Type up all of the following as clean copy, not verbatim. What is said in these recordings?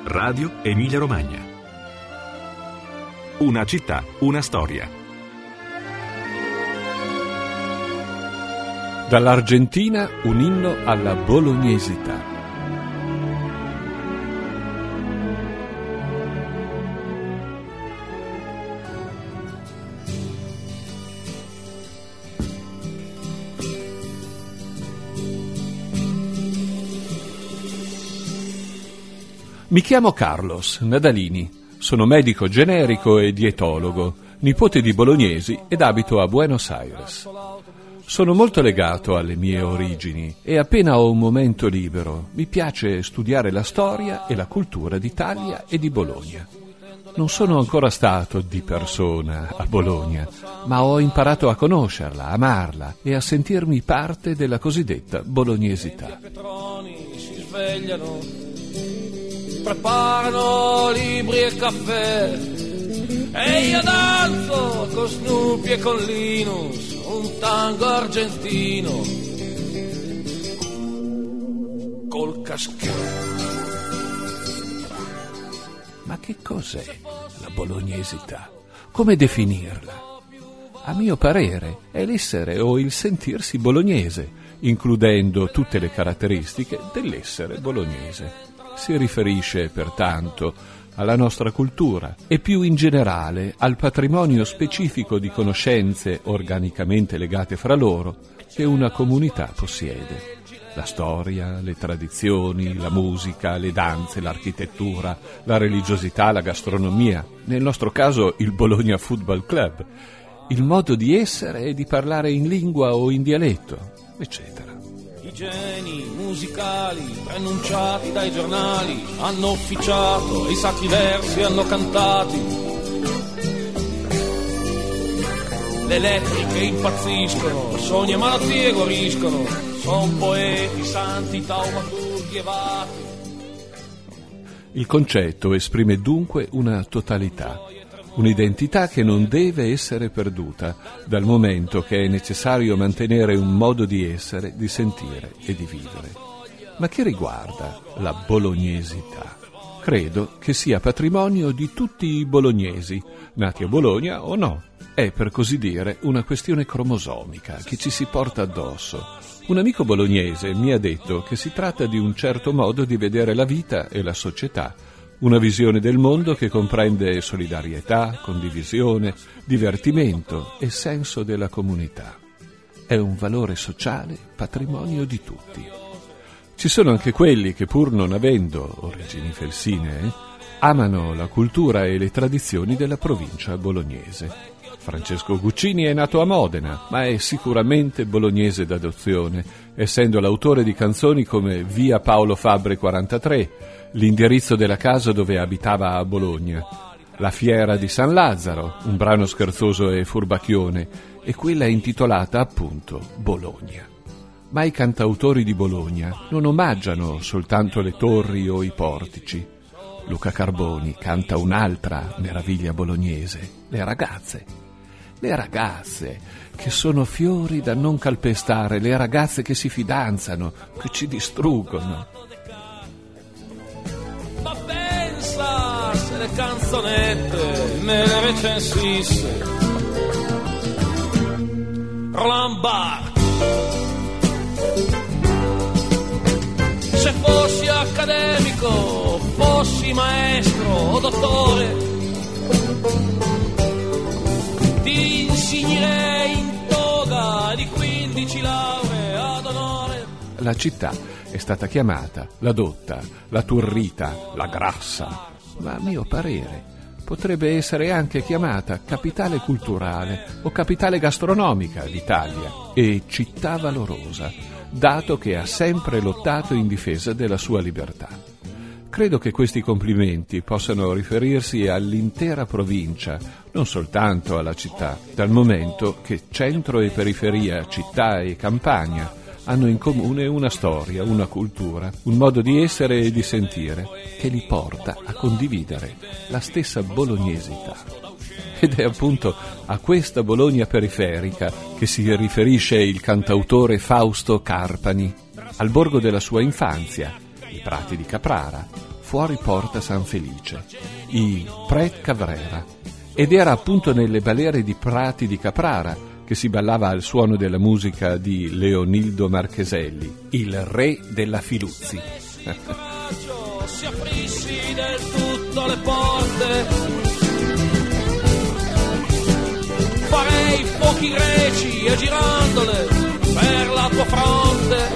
Radio Emilia Romagna. Una città, una storia. Dall'Argentina un inno alla bolognesità. Mi chiamo Carlos Nadalini, sono medico generico e dietologo, nipote di bolognesi ed abito a Buenos Aires. Sono molto legato alle mie origini e appena ho un momento libero mi piace studiare la storia e la cultura d'Italia e di Bologna. Non sono ancora stato di persona a Bologna, ma ho imparato a conoscerla, amarla e a sentirmi parte della cosiddetta bolognesità. Preparano libri e caffè e io danzo con Snoopy e con Linus un tango argentino col caschetto. Ma che cos'è la bolognesità? Come definirla? A mio parere è l'essere o il sentirsi bolognese, includendo tutte le caratteristiche dell'essere bolognese. Si riferisce, pertanto, alla nostra cultura e più in generale al patrimonio specifico di conoscenze organicamente legate fra loro che una comunità possiede. La storia, le tradizioni, la musica, le danze, l'architettura, la religiosità, la gastronomia, nel nostro caso il Bologna Football Club, il modo di essere e di parlare in lingua o in dialetto, eccetera. I geni musicali preannunciati dai giornali hanno officiato, i sacri versi hanno cantati. Le elettriche impazziscono, sogni e malattie guariscono, son poeti, santi, taumaturghi e vati. Il concetto esprime dunque una totalità, un'identità che non deve essere perduta, dal momento che è necessario mantenere un modo di essere, di sentire e di vivere. Ma che riguarda la bolognesità? Credo che sia patrimonio di tutti i bolognesi, nati a Bologna o no. È, per così dire, una questione cromosomica che ci si porta addosso. Un amico bolognese mi ha detto che si tratta di un certo modo di vedere la vita e la società, una visione del mondo che comprende solidarietà, condivisione, divertimento e senso della comunità. È un valore sociale, patrimonio di tutti. Ci sono anche quelli che, pur non avendo origini felsinee, amano la cultura e le tradizioni della provincia bolognese. Francesco Guccini è nato a Modena, ma è sicuramente bolognese d'adozione, essendo l'autore di canzoni come Via Paolo Fabre 43, l'indirizzo della casa dove abitava a Bologna, La fiera di San Lazzaro, un brano scherzoso e furbacchione, e quella intitolata appunto Bologna. Ma i cantautori di Bologna non omaggiano soltanto le torri o i portici. Luca Carboni canta un'altra meraviglia bolognese, le ragazze. Le ragazze che sono fiori da non calpestare, le ragazze che si fidanzano, che ci distruggono. Ma pensa se le canzonette me le recensisse Roland Barthes. Se fossi accademico, fossi maestro o dottore, ti insegnerei in toga di 15 lauree ad onore. La città è stata chiamata la dotta, la turrita, la grassa, ma a mio parere potrebbe essere anche chiamata capitale culturale o capitale gastronomica d'Italia e città valorosa, dato che ha sempre lottato in difesa della sua libertà. Credo che questi complimenti possano riferirsi all'intera provincia, non soltanto alla città, dal momento che centro e periferia, città e campagna hanno in comune una storia, una cultura, un modo di essere e di sentire che li porta a condividere la stessa bolognesità. Ed è appunto a questa Bologna periferica che si riferisce il cantautore Fausto Carpani, al borgo della sua infanzia, i prati di Caprara, fuori Porta San Felice, i Pret Cabrera, ed era appunto nelle balere di Prati di Caprara che si ballava al suono della musica di Leonildo Marcheselli, il re della Filuzzi. Si aprissi del tutto le porte, farei fuochi greci e girandole per la tua fronte.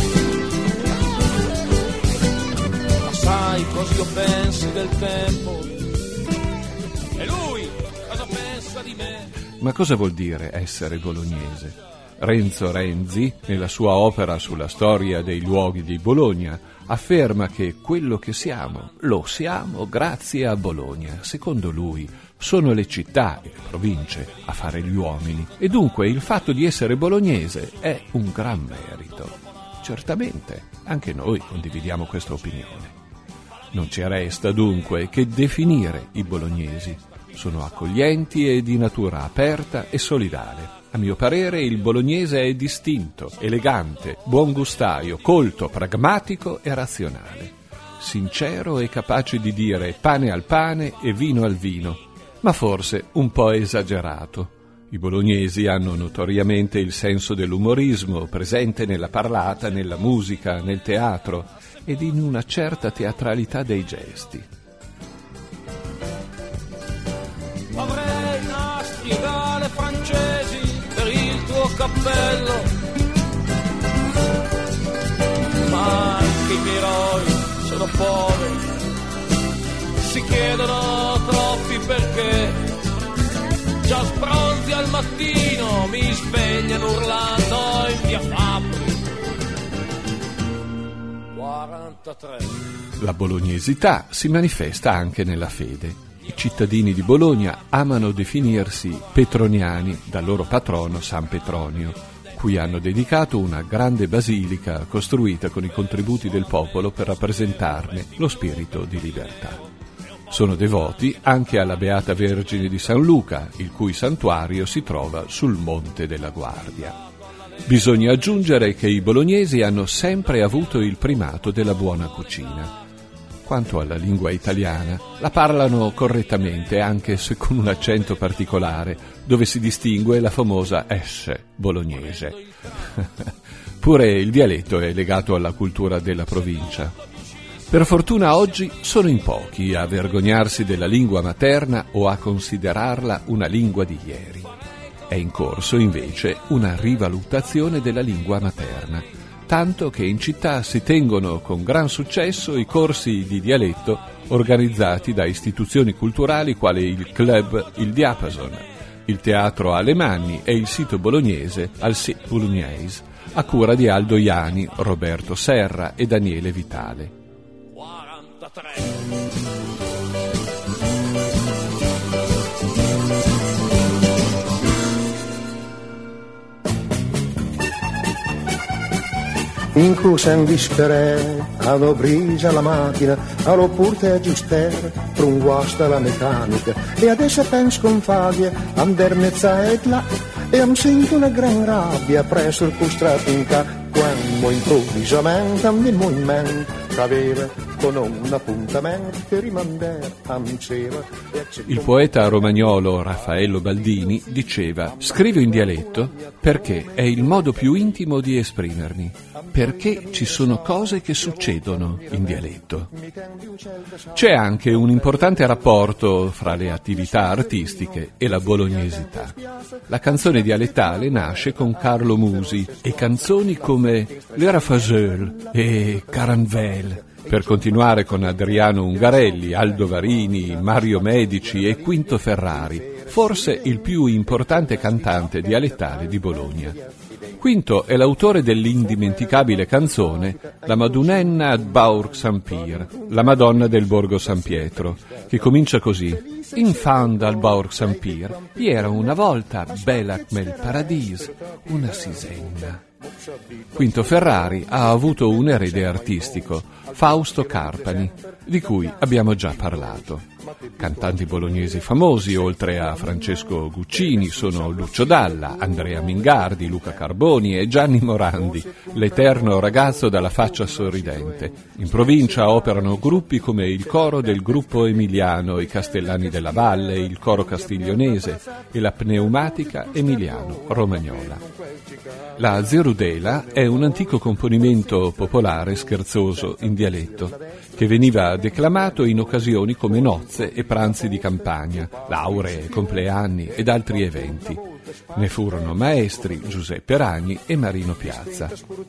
Ma sai cosa io pensi del tempo? E lui cosa pensa di me? Ma cosa vuol dire essere bolognese? Renzo Renzi, nella sua opera sulla storia dei luoghi di Bologna, afferma che quello che siamo, lo siamo grazie a Bologna. Secondo lui, sono le città e le province a fare gli uomini, e dunque il fatto di essere bolognese è un gran merito. Certamente, anche noi condividiamo questa opinione. Non ci resta dunque che definire i bolognesi. Sono accoglienti e di natura aperta e solidale. A mio parere il bolognese è distinto, elegante, buon gustaio, colto, pragmatico e razionale. Sincero e capace di dire pane al pane e vino al vino, ma forse un po' esagerato. I bolognesi hanno notoriamente il senso dell'umorismo presente nella parlata, nella musica, nel teatro ed in una certa teatralità dei gesti. Avrei nastri e gale francesi per il tuo cappello, ma anche i miei eroi sono poveri, si chiedono troppi perché, già sbronzi al mattino mi svegliano urlando in via Fabbri 43. La bolognesità si manifesta anche nella fede. I cittadini di Bologna amano definirsi petroniani dal loro patrono San Petronio, cui hanno dedicato una grande basilica costruita con i contributi del popolo per rappresentarne lo spirito di libertà. Sono devoti anche alla Beata Vergine di San Luca, il cui santuario si trova sul Monte della Guardia. Bisogna aggiungere che i bolognesi hanno sempre avuto il primato della buona cucina. Quanto alla lingua italiana, la parlano correttamente, anche se con un accento particolare, dove si distingue la famosa S bolognese. Pure il dialetto è legato alla cultura della provincia. Per fortuna oggi sono in pochi a vergognarsi della lingua materna o a considerarla una lingua di ieri. È in corso, invece, una rivalutazione della lingua materna, tanto che in città si tengono con gran successo i corsi di dialetto organizzati da istituzioni culturali quali il Club Il Diapason, il Teatro Alemanni e il sito bolognese Al Site Bolognese, a cura di Aldo Iani, Roberto Serra e Daniele Vitale. 43. In cruce in dispere, hanno brisa la macchina, hanno purte aggiustare, per un guasto alla meccanica, e adesso penso con favia, andar mezza e là, e mi sento una gran rabbia presso il costrato in ca, quando improvvisamente mi movimento, aveva con un appuntamento che rimandare a Miceva. Il poeta romagnolo Raffaello Baldini diceva: scrivo in dialetto perché è il modo più intimo di esprimermi, perché ci sono cose che succedono in dialetto. C'è anche un importante rapporto fra le attività artistiche e la bolognesità. La canzone dialettale nasce con Carlo Musi e canzoni come Le Raffageul e Caranvel, per continuare con Adriano Ungarelli, Aldo Varini, Mario Medici e Quinto Ferrari, forse il più importante cantante dialettale di Bologna. Quinto è l'autore dell'indimenticabile canzone La Madunenna ad Baurg San Pier, la Madonna del Borgo San Pietro, che comincia così: In fan al Baurg San Pier, era una volta bella come il paradiso, una sisenna. Quinto Ferrari ha avuto un erede artistico, Fausto Carpani, di cui abbiamo già parlato. Cantanti bolognesi famosi, oltre a Francesco Guccini, sono Lucio Dalla, Andrea Mingardi, Luca Carboni e Gianni Morandi, l'eterno ragazzo dalla faccia sorridente. In provincia operano gruppi come il coro del gruppo Emiliano, i Castellani della Valle, il coro castiglionese e la pneumatica Emiliano Romagnola. La zerudela è un antico componimento popolare scherzoso in dialetto che veniva declamato in occasioni come nozze e pranzi di campagna, lauree, compleanni ed altri eventi. Ne furono maestri Giuseppe Ragni e Marino Piazza.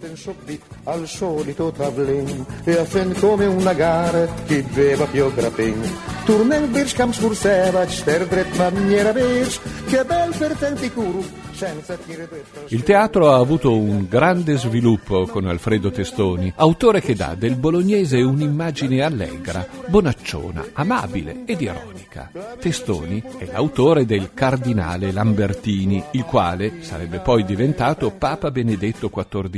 Al solito tavolin e a fen come una gara chi beva più grappin. Tournel birsch kam scurseva, ster dret maniera vers, che bel per tanti curu. Il teatro ha avuto un grande sviluppo con Alfredo Testoni, autore che dà del bolognese un'immagine allegra, bonacciona, amabile ed ironica. Testoni è l'autore del Cardinale Lambertini, il quale sarebbe poi diventato Papa Benedetto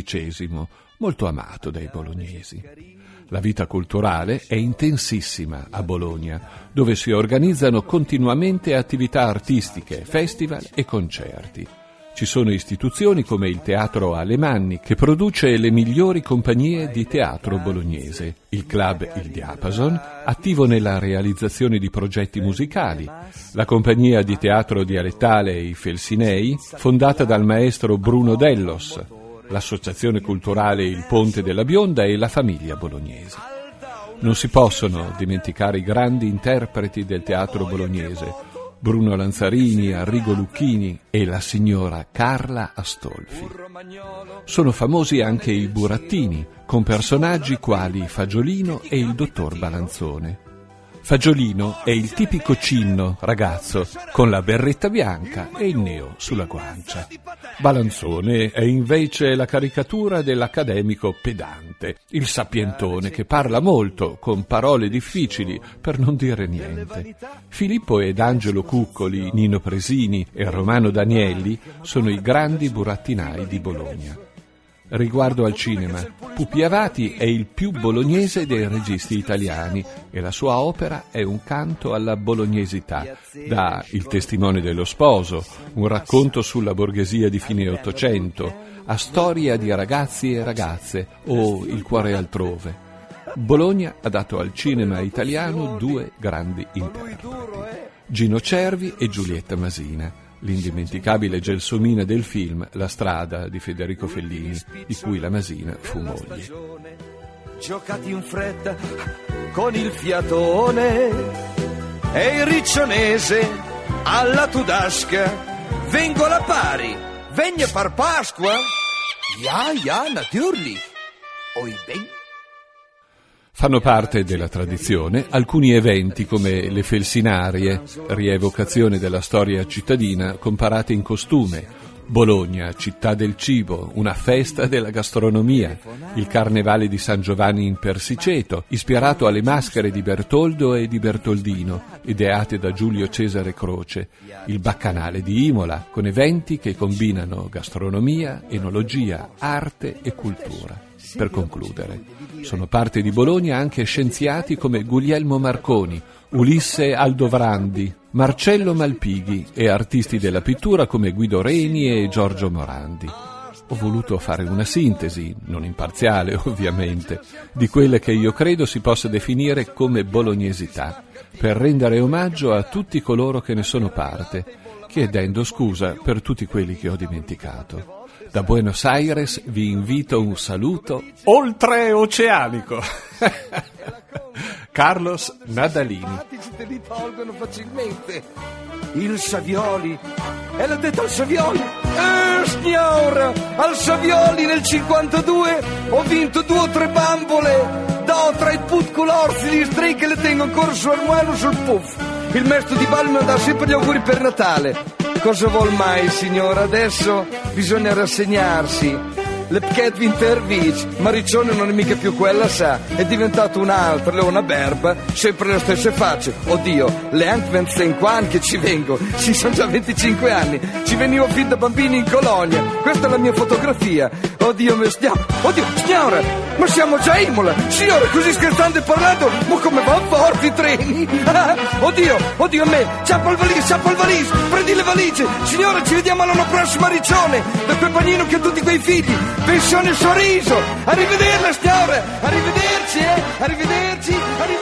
XIV, molto amato dai bolognesi. La vita culturale è intensissima a Bologna, dove si organizzano continuamente attività artistiche, festival e concerti. Ci sono istituzioni come il Teatro Alemanni, che produce le migliori compagnie di teatro bolognese, il Club Il Diapason, attivo nella realizzazione di progetti musicali, la compagnia di teatro dialettale I Felsinei, fondata dal maestro Bruno Dellos, l'associazione culturale Il Ponte della Bionda e la famiglia bolognese. Non si possono dimenticare i grandi interpreti del teatro bolognese, Bruno Lanzarini, Arrigo Lucchini e la signora Carla Astolfi. Sono famosi anche i burattini, con personaggi quali Fagiolino e il dottor Balanzone. Fagiolino è il tipico cinno ragazzo con la berretta bianca e il neo sulla guancia. Balanzone è invece la caricatura dell'accademico pedante, il sapientone che parla molto con parole difficili per non dire niente. Filippo ed Angelo Cuccoli, Nino Presini e Romano Danielli sono i grandi burattinai di Bologna. Riguardo al cinema, Pupi Avati è il più bolognese dei registi italiani e la sua opera è un canto alla bolognesità, da Il testimone dello sposo, un racconto sulla borghesia di fine Ottocento, a Storia di ragazzi e ragazze o Il cuore altrove. Bologna ha dato al cinema italiano due grandi interpreti, Gino Cervi e Giulietta Masina. L'indimenticabile gelsomina del film La strada di Federico Fellini, di cui la Masina fu moglie. Giocati in fretta con il fiatone e il riccionese alla tudasca. Vengo alla pari, vegna par Pasqua? Ja, natürlich. Oi ben. Fanno parte della tradizione alcuni eventi come le Felsinarie, rievocazione della storia cittadina comparate in costume, Bologna, città del cibo, una festa della gastronomia, il Carnevale di San Giovanni in Persiceto, ispirato alle maschere di Bertoldo e di Bertoldino, ideate da Giulio Cesare Croce, il Baccanale di Imola, con eventi che combinano gastronomia, enologia, arte e cultura. Per concludere, sono parte di Bologna anche scienziati come Guglielmo Marconi, Ulisse Aldovrandi, Marcello Malpighi e artisti della pittura come Guido Reni e Giorgio Morandi. Ho voluto fare una sintesi, non imparziale ovviamente, di quelle che io credo si possa definire come bolognesità, per rendere omaggio a tutti coloro che ne sono parte, chiedendo scusa per tutti quelli che ho dimenticato. Da Buenos Aires vi invito un saluto oltreoceanico. Carlos Nadalini. Te li tolgono facilmente. Il Savioli. E l'ha detto al Savioli. Signora, al Savioli nel 52 ho vinto 2 o 3 bambole. Do tra i putculorzi di stray che le tengo ancora su armuano sul puff. Il maestro di ballo mi dà sempre gli auguri per Natale. Cosa vuol mai, signora? Adesso bisogna rassegnarsi. le Pchet Winterwich, Mariccione non è mica più quella, sa, è diventato un'altra, Leona Berba, sempre le stesse facce. Oddio, le anche 25 anni che ci vengo, sì, sono già 25 anni, ci venivo fin da bambini in colonia, questa è la mia fotografia. Oddio, oddio, signora, ma siamo già a Imola, signora, così scherzando e parlando, ma come va forti i treni? Oddio, a me, ciappa il valise, prendi le valigie, signora, ci vediamo l'anno prossimo a Riccione, da quel bagnino che ha tutti quei figli, pensione Sorriso, arrivederla signora, arrivederci, arrivederci.